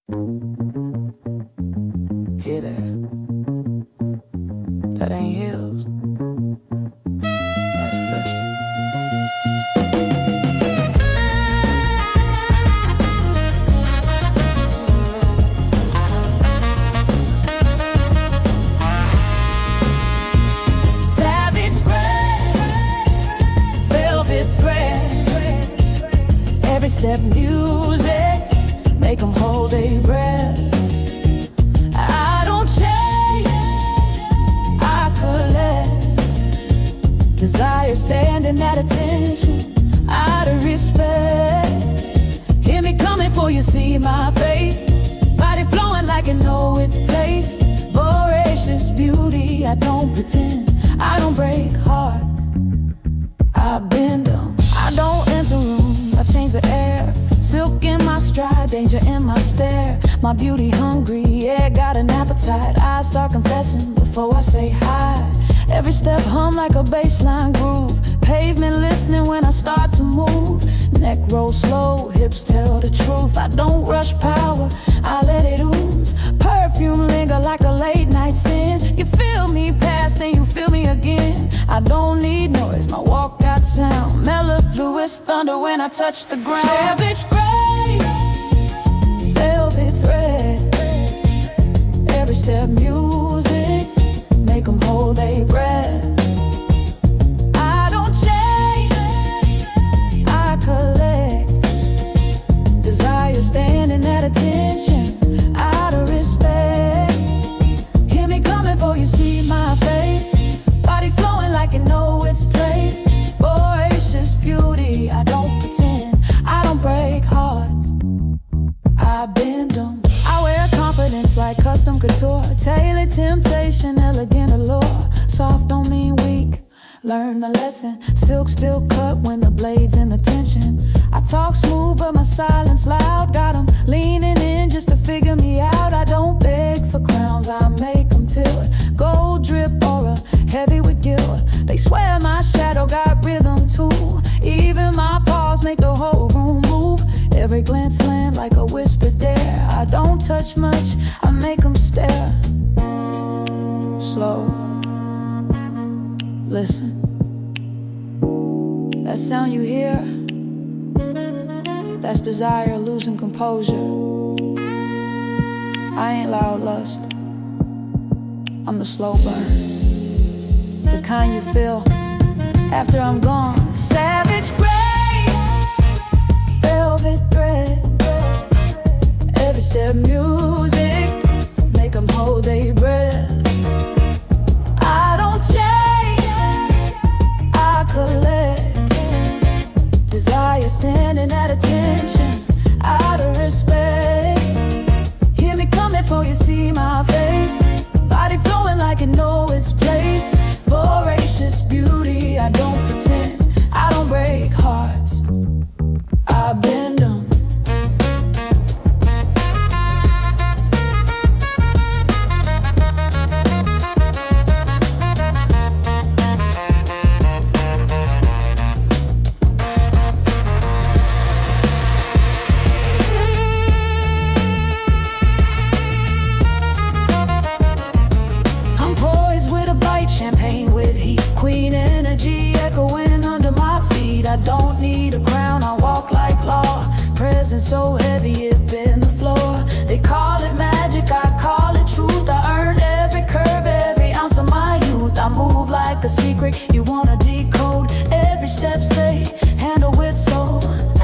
Hear that? That ain't hills. That's pressure. Savage breath, velvet breath. Every step music, make 'em hold their breath. I don't chase, I collect. Desire standing at attention, out of respect. Hear me coming for you, see my face. Body flowing like it know its place. Voracious beauty, I don't pretend. I don't break hearts, I bend them. I don't enter rooms, I change the air. Silk in my stride, danger in my stare. My beauty hungry, yeah, got an appetite. I start confessing before I say hi. Every step hum like a bassline groove. Pavement listening when I start to move. Neck roll slow, hips tell the truth. I don't rush power, I let it ooze. Perfume linger like a late night sin. You feel me pass, then you feel me again. I don't need noise, my walk got sound. Mellifluous thunder when I touch the ground. Savage grace, velvet thread. Every step music, make 'em hold their breath. I don't chase, I collect. Desire standing at attention, out of respect. Hear me coming for you, see my face. Body flowing like it know its place. Voracious beauty, I don't pretend. I don't break hearts, I bend them. I wear confidence like custom couture. Tailored temptation, elegant allure. Soft don't mean weak, learn the lesson. Silk still cut when the blade's in the tension. I talk smooth but my silence loud. Got 'em leaning in just to figure me out. I don't beg for crowns, I make 'em tilt. Gold drip aura, heavy with guilt. They swear my shadow got rhythm too. Even my paws make the whole room move. Every glance land like a whispered dare. I don't touch much, I make 'em stare. Slow, listen. That sound you hear, that's desire losing composure. I ain't loud lust, I'm the slow burn, the kind you feel after I'm gone. Savage grace, velvet thread. Every step music, make 'em hold their breath. I don't chase, I collect. Desire standing at attention, out of respect. Hear me coming for you, see my face. Body flowing like it know its place. Voracious beauty, I don't pretend. I don't break hearts, I bend them. Champagne with heat, queen energy echoing under my feet. I don't need a crown, I walk like law. Presence so heavy it bend the floor. They call it magic, I call it truth. I earned every curve, every ounce of my youth. I move like a secret you wanna decode. Every step say, handle with soul.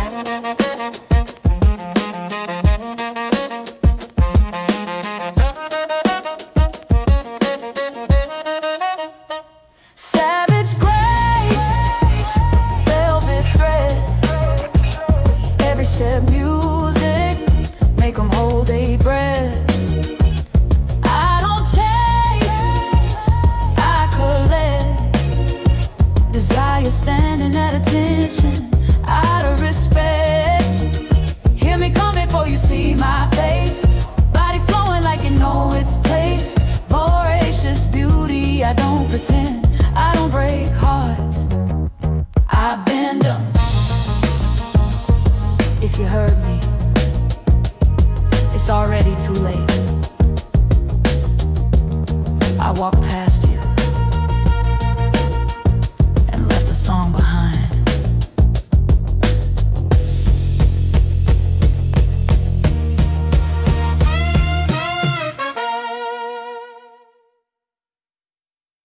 Savage grace, velvet thread. Every step music, make 'em hold their breath. I don't chase, I collect. Desire standing at attention, out of respect. Hear me coming for you, see my face. Body flowing like it know its place. Voracious beauty, I don't pretend. I don't break hearts, I bend them. If you heard me, it's already too late. I walk past